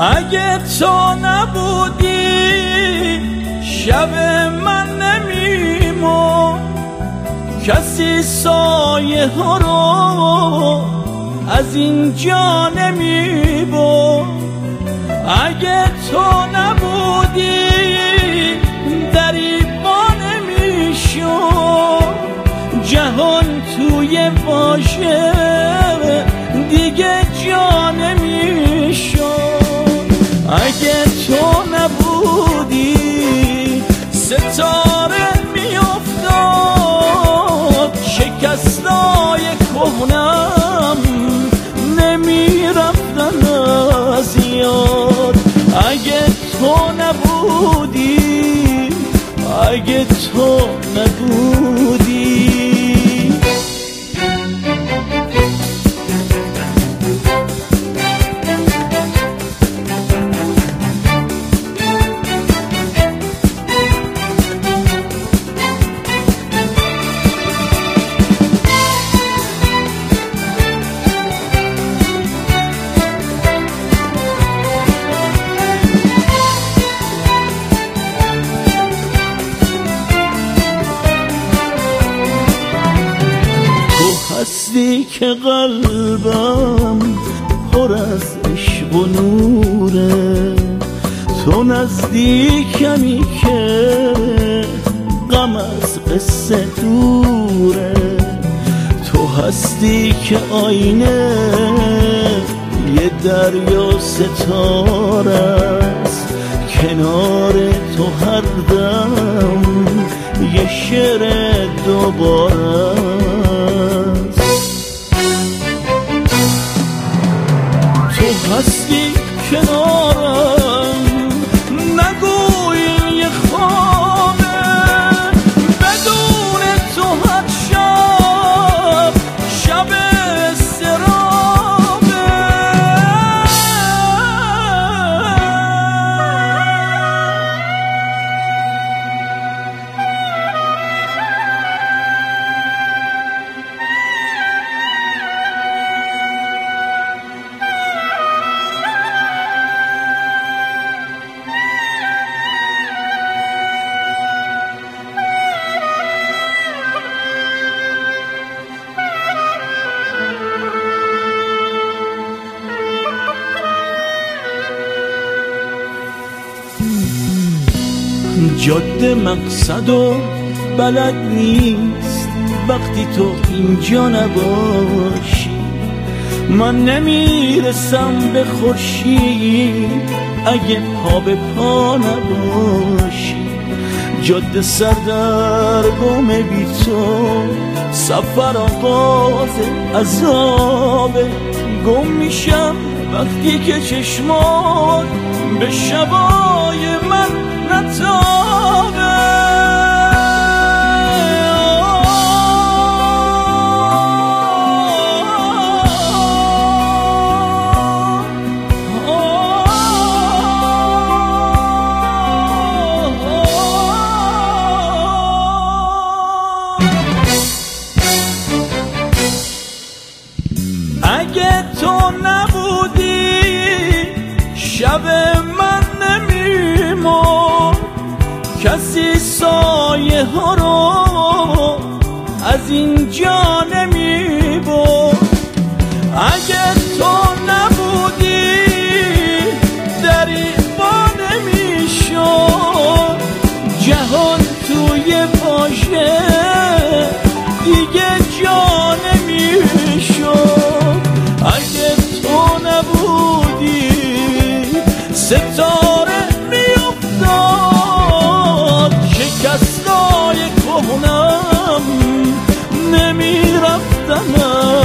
اگه تو نبودی شب من نمیمون، کسی سایه ها رو از اینجا نمیبرد. اگه تو نبودی دری با نمیشد، جهان توی واژه دیگه جا نمیشد. اگه تو نبودی ستاره میافتاد، شکستای کهنم نمیرفتن از یاد. اگه تو نبودی، اگه تو نبودی. هستی که قلبم پر از عشق و نوره، تو نزدیکمی که غم از قصه دوره. تو هستی که آینه یه دریا ستاره است، کنار تو هر دم یه شعر دوباره. تو هستی کنارم، نگو این یه خوابه، بدون تو هر شب شب استرابه. جاده مقصد و بلد نیست وقتی تو اینجا نباشی. من نمیرسم به خورشید اگه پا به پا نباشی. جاده سردرگم بی تو، سفر آغاز عذابه. گم میشم وقتی که چشمات به شبای من نتابه. اگه تو نبودی شب من نمیمون، کسی سایه ها رو از اینجا نمیبرد. اگه تو نبودی دری با نمیشد، جهان توی واژه دیگه جا نمیشد. اگه تو نبودی ستاره میافتاد، شکستای کهنم نمیرفتن